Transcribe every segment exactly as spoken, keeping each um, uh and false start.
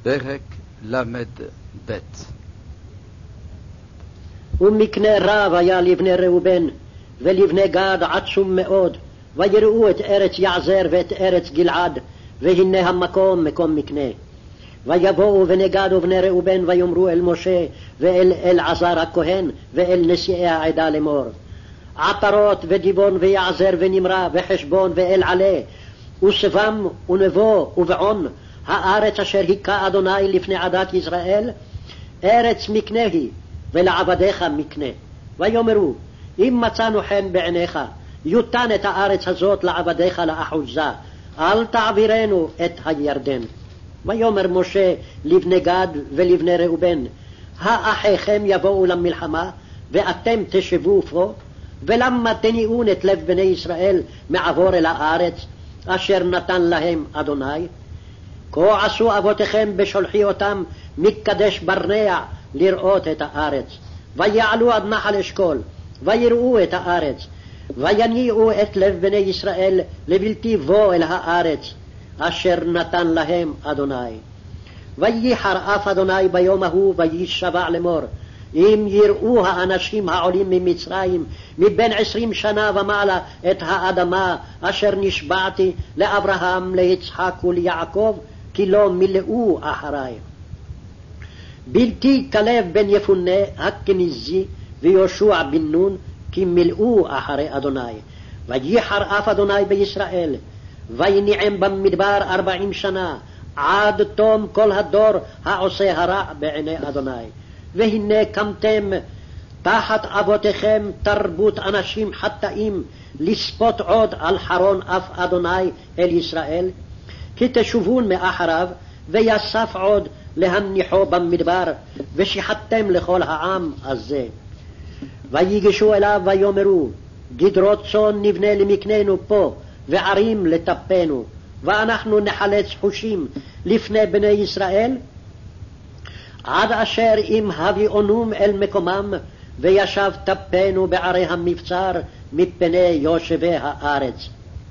פרק למד ב'. ומקנה רב היה לבני ראובן ולבני גד עצום מאוד, ויראו את ארץ יעזר ואת ארץ גלעד, והנה המקום מקום מקנה. ויבואו בני גד ובני ראובן ויאמרו אל משה ואל אלעזר הכהן ואל נשיאי העדה לאמור: עטרות ודיבון ויעזר ונמרה וחשבון ואל עלה וסבם ונבו ובעון, הארץ אשר היכה אדוני לפני עדת ישראל, ארץ מקנה היא, ולעבדיך מקנה. ויאמרו: אם מצאנו חן בעיניך, יותן את הארץ הזאת לעבדיך לאחוזה, אל תעבירנו את הירדן. ויאמר משה לבני גד ולבני ראובן: האחיכם יבואו למלחמה ואתם תשבו פה, ולמה תניעון את לב בני ישראל מעבור אל הארץ אשר נתן להם אדוני? כה עשו אבותיכם בשולחי אותם מקדש ברנע לראות את הארץ. ויעלו עד נחל אשכול ויראו את הארץ, ויניעו את לב בני ישראל לבלתי בוא אל הארץ אשר נתן להם אדוני. וייחר אף אדוני ביום ההוא וישבע לאמור: אם יראו האנשים העולים ממצרים מבין עשרים שנה ומעלה את האדמה אשר נשבעתי לאברהם ליצחק וליעקב, כי לא מילאו אחריי. בלתי כלב בן יפונה הכנזי ויהושע בן נון, כי מילאו אחרי אדוני. וייחר אף אדוני בישראל, ויניעם במדבר ארבעים שנה, עד תום כל הדור העושה הרע בעיני אדוני. והנה קמתם תחת אבותיכם תרבות אנשים חטאים, לספות עוד על חרון אף אדוני אל ישראל, כי תשובון מאחריו, ויסף עוד להניחו במדבר, ושיחתם לכל העם הזה. ויגשו אליו ויאמרו: גדרות צאן נבנה למקננו פה, וערים לטפנו, ואנחנו נחלץ חושים לפני בני ישראל, עד אשר אם הביאונום אל מקומם, וישב טפנו בערי המבצר מפני יושבי הארץ.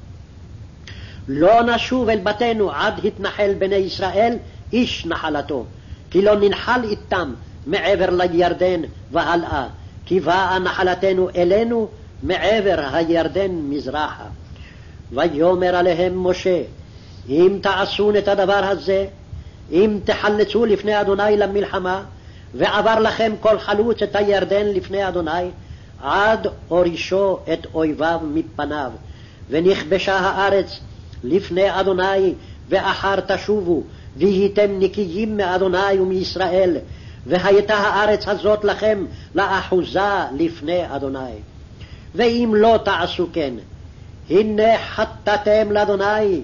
לא נשוב אל בתינו עד התנחל בני ישראל איש נחלתו, כי לא ננחל איתם מעבר לירדן והלאה, כי באה נחלתנו אלינו מעבר הירדן מזרחה. ויאמר עליהם משה: אם תעשון את הדבר הזה, אם תחלצו לפני אדוני למלחמה, ועבר לכם כל חלוץ את הירדן לפני אדוני, עד הורישו את אויביו מפניו, ונכבשה הארץ לפני אדוני, ואחר תשובו, והייתם נקיים מאדוני ומישראל, והייתה הארץ הזאת לכם לאחוזה לפני אדוני. ואם לא תעשו כן, הנה חטאתם לאדוני,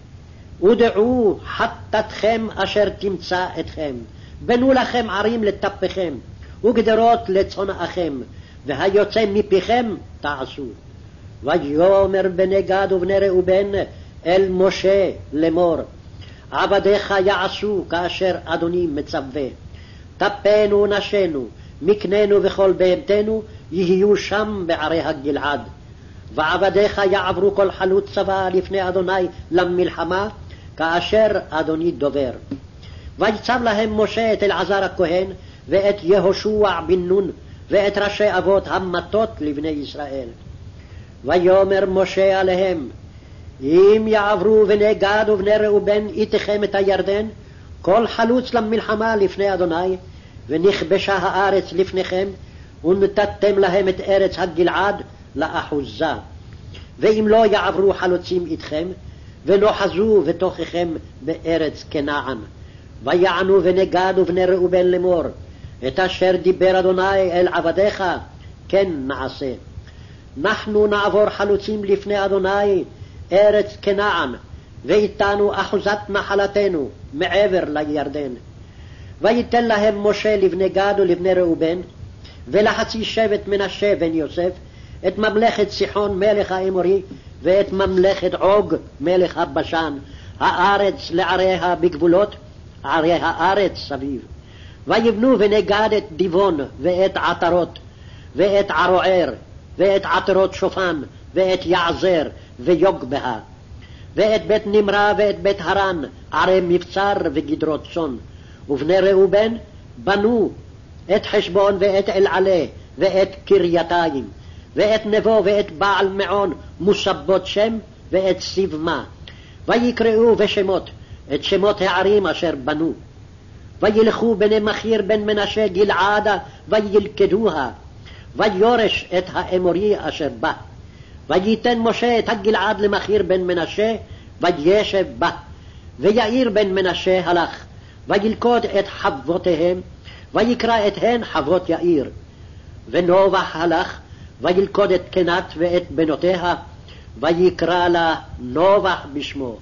ודעו חטאתכם אשר תמצא אתכם. בנו לכם ערים לטפכם, וגדרות לצונאכם, והיוצא מפיכם תעשו. ויאמר בני גד ובני ראובן אל משה לאמור: עבדיך יעשו כאשר אדוני מצווה. טפנו נשנו, מקננו וכל בהמתנו יהיו שם בערי הגלעד. ועבדיך יעברו כל חלוץ צבא לפני אדוני למלחמה, כאשר אדוני דובר. ויצב להם משה את אלעזר הכהן ואת יהושע בן נון ואת ראשי אבות המטות לבני ישראל. ויאמר משה עליהם: אם יעברו בני גד ובני ראובן איתכם את הירדן, כל חלוץ למלחמה לפני אדוני, ונכבשה הארץ לפניכם, ונתתם להם את ארץ הגלעד לאחוזה. ואם לא יעברו חלוצים איתכם, ולא חזו בתוככם בארץ כנען. ויענו בני גד ובני ראובן לאמור: את אשר דיבר אדוני אל עבדיך כן נעשה. אנחנו נעבור חלוצים לפני אדוני ארץ כנען, ואיתנו אחוזת נחלתנו מעבר לירדן. ויתן להם משה לבני גד ולבני ראובן ולחצי שבט מנשה בן יוסף את ממלכת סיחון מלך האמורי, ואת ממלכת עוג מלך הבשן, הארץ לעריה בגבולות ערי הארץ סביב. ויבנו בני גד את דיבון ואת עטרות ואת ערוער ואת עטרות שופן ואת יעזר ויוגבהה, ואת בית נמרה ואת בית הרן, ערי מבצר וגדרות צאן. ובני ראובן בנו את חשבון ואת אלעלה ואת קרייתיים ואת נבו ואת בעל מעון מוסבות שם ואת סיבמה, ויקראו בשמות את שמות הערים אשר בנו. וילכו בני מכיר בן מנשה גלעדה וילכדוה, ויורש את האמורי אשר בה. וייתן משה את הגלעד למכיר בן מנשה, וישב בה. ויאיר בן מנשה הלך, וילכוד את חבותיהם, ויקרא את הן חבות יאיר. ונובח הלך, וילכוד את קנת ואת בנותיה, ויקרא לה נובח בשמו.